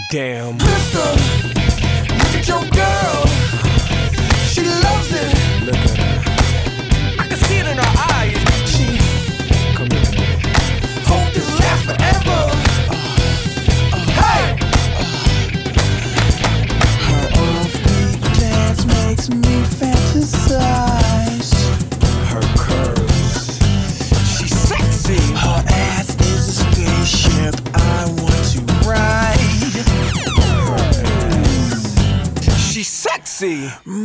damn. Mister, look at your girl. She loves it. Look at her. I can see it in her eyes. She Come here. hope this lasts forever. Hey! Her offbeat dance makes me fantasize. Her curves. She's sexy. Her ass is a spaceship I want to ride. She's sexy.